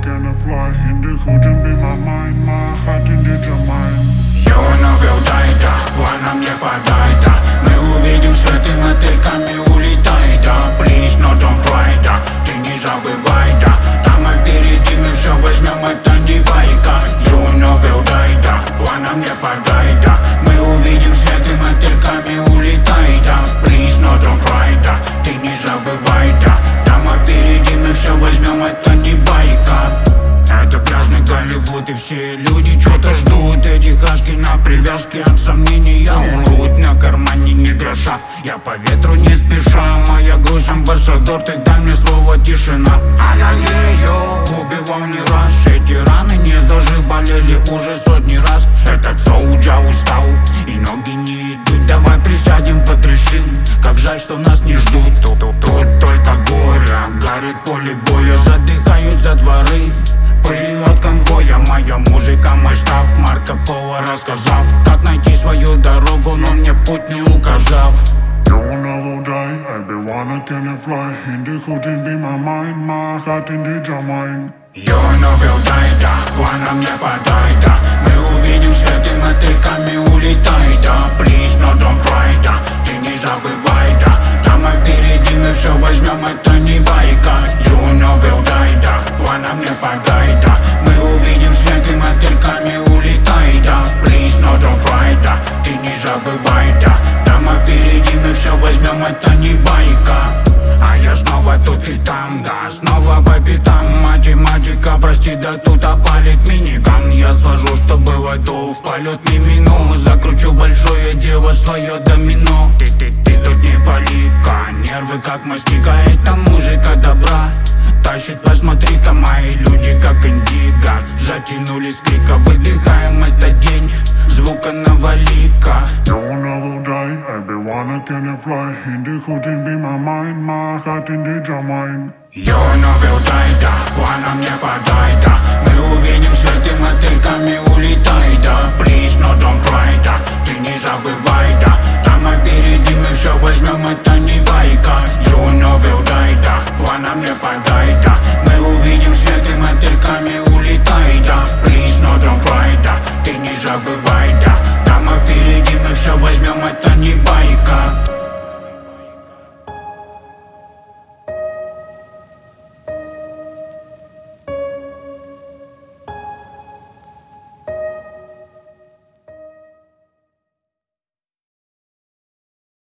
can fly in the hood and be my mind, my heart in the mine. Я навел дай-да, плана мне подай-да. Мы увидимся, ты мотыльками улетай, да. Please, no don't fly, да. Ты не забывай, да. Там впереди мы все возьмем, это не байка. Я навел дай-да, плана мне подай-да. Мы увидимся, ты мотыльками улетай, да. Please, no don't fly, да. Ты не забывай, да. Там впереди мы все возьмем, это не байка. Это пляжный Голливуд, и все люди что-то ждут. Эти хаски на привязке от сомнения умрут. На кармане ни гроша, я по ветру не спеша. Моя грусть амбассадор, ты дай мне слово тишина. Аллилуйя, убивал не раз. Эти раны не зажив, болели уже сотни раз. Этот соуджа устал, и ноги не идут. Давай присядем, потрешим. Как жаль, что нас не ждут. Тут только горе, горит поле боя. Задыхают за дворы, пыли от конвоя. Моя музыка, мой штаб, Марко Поло рассказав, как найти свою дорогу, но мне путь не указав. You never die, everyone can fly in the hood and be my mind, my heart in the mine. Я навел дай-да, плана мне подай-да. Мы увидимся, ты мотыльками улетай, да. Please, no don't fly, да. Ты не забывай, да. Там впереди мы все возьмем, это не байка. Я навел дай-да, плана мне подай-да. Мы увидимся, ты мотыльками улетай, да. Please, no don't fly, да. Ты не забывай, да. Там впереди мы все возьмем, это не байка. А я снова тут и там, да, снова по пятам. Математика, прости, да тут опалит миниган. Я сложу, что было до, в полет не мину. Закручу большое дело, свое домино. Ты тут не полика, нервы как мастика. Это музыка добра, тащит, посмотри-ка, мои люди как индиго. Затянулись крика, выдыхаем этот день, звука навалика. You never die, everyone can fly in the hood and be my mind, my heart in the mine. Я навел дай-да, плана мне подай-да. Мы увидимся, ты мотыльками улетай, да. Please, no don't fly, да. Ты не забывай.